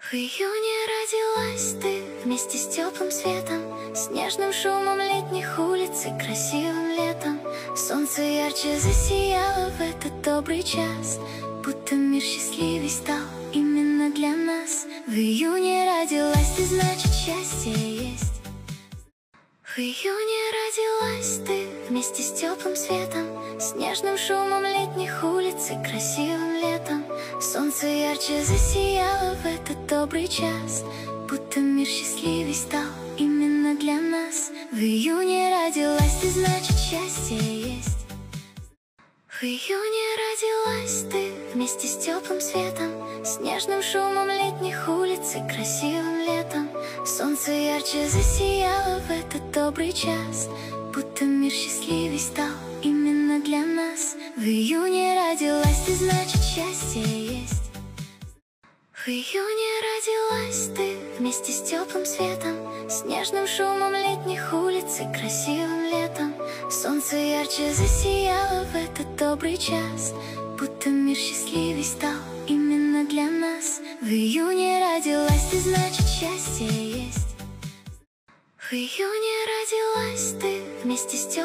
В июне родилась ты вместе с теплым светом, с нежным шумом летних улиц и красивым летом. Солнце ярче засияло в этот добрый час, будто мир счастливей стал именно для нас. В июне родилась ты, значит счастье есть. В июне родилась ты вместе с теплым светом, с нежным шумом летних улиц и красивым летом. Солнце ярче засияло в этот добрый час, будто мир счастливей стал именно для нас. В июне родилась ты, значит счастье есть. В июне родилась ты вместе с теплым светом, с нежным шумом летних улиц и красивым летом. Солнце ярче засияло в этот добрый час, будто мир счастливей стал именно для нас. В июне родилась ты, значит счастье есть. В июне родилась ты вместе с теплым светом, с нежным шумом летних улиц и красивым летом. Солнце ярче засияло в этот добрый час, будто мир счастливей стал именно для нас. В июне родилась ты, значит счастье есть. В июне родилась ты вместе с теплым